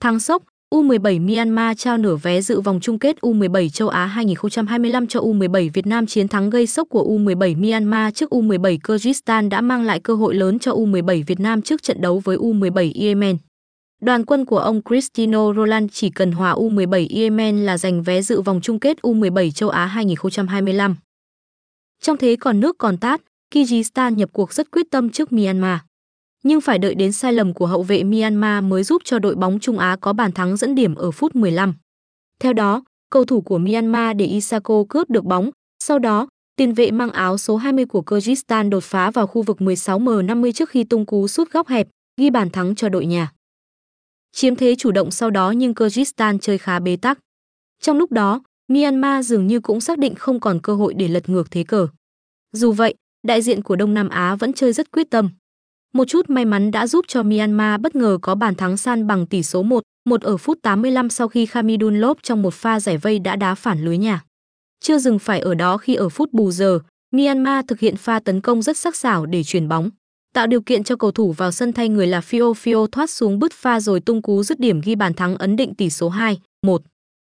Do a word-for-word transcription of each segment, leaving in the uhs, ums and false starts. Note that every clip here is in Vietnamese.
Thắng sốc, u mười bảy Myanmar trao nửa vé dự vòng chung kết u mười bảy châu Á hai không hai lăm cho u mười bảy Việt Nam. Chiến thắng gây sốc của u mười bảy Myanmar trước u mười bảy Kyrgyzstan đã mang lại cơ hội lớn cho u mười bảy Việt Nam trước trận đấu với u mười bảy Yemen. Đoàn quân của ông Cristiano Roland chỉ cần hòa u mười bảy Yemen là giành vé dự vòng chung kết u mười bảy châu Á hai không hai lăm. Trong thế còn nước còn tát, Kyrgyzstan nhập cuộc rất quyết tâm trước Myanmar. Nhưng phải đợi đến sai lầm của hậu vệ Myanmar mới giúp cho đội bóng Trung Á có bàn thắng dẫn điểm ở phút mười lăm. Theo đó, cầu thủ của Myanmar để Isako cướp được bóng, sau đó, tiền vệ mang áo số hai mươi của Kyrgyzstan đột phá vào khu vực mười sáu mét năm mươi trước khi tung cú sút góc hẹp, ghi bàn thắng cho đội nhà. Chiếm thế chủ động sau đó nhưng Kyrgyzstan chơi khá bế tắc. Trong lúc đó, Myanmar dường như cũng xác định không còn cơ hội để lật ngược thế cờ. Dù vậy, đại diện của Đông Nam Á vẫn chơi rất quyết tâm. Một chút may mắn đã giúp cho Myanmar bất ngờ có bàn thắng san bằng tỷ số một một ở phút tám mươi lăm sau khi Khamidun Lop trong một pha giải vây đã đá phản lưới nhà. Chưa dừng phải ở đó khi ở phút bù giờ, Myanmar thực hiện pha tấn công rất sắc sảo để chuyền bóng, tạo điều kiện cho cầu thủ vào sân thay người là Phio Phio thoát xuống bứt pha rồi tung cú dứt điểm ghi bàn thắng ấn định tỷ số hai một.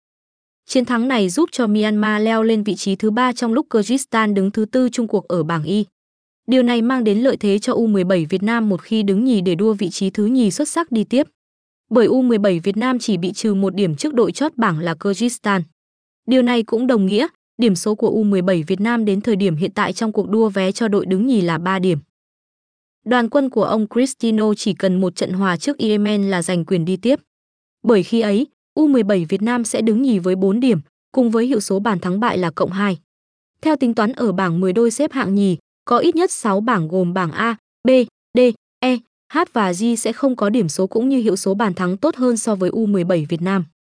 Chiến thắng này giúp cho Myanmar leo lên vị trí thứ ba trong lúc Kyrgyzstan đứng thứ tư chung cuộc ở bảng Y. Điều này mang đến lợi thế cho u mười bảy Việt Nam một khi đứng nhì để đua vị trí thứ nhì xuất sắc đi tiếp. Bởi u mười bảy Việt Nam chỉ bị trừ một điểm trước đội chót bảng là Kyrgyzstan. Điều này cũng đồng nghĩa điểm số của u mười bảy Việt Nam đến thời điểm hiện tại trong cuộc đua vé cho đội đứng nhì là ba điểm. Đoàn quân của ông Cristiano chỉ cần một trận hòa trước Yemen là giành quyền đi tiếp. Bởi khi ấy, u mười bảy Việt Nam sẽ đứng nhì với bốn điểm, cùng với hiệu số bàn thắng bại là cộng hai. Theo tính toán ở bảng mười đôi xếp hạng nhì, có ít nhất sáu bảng gồm bảng A, B, D, E, H và G sẽ không có điểm số cũng như hiệu số bàn thắng tốt hơn so với u mười bảy Việt Nam.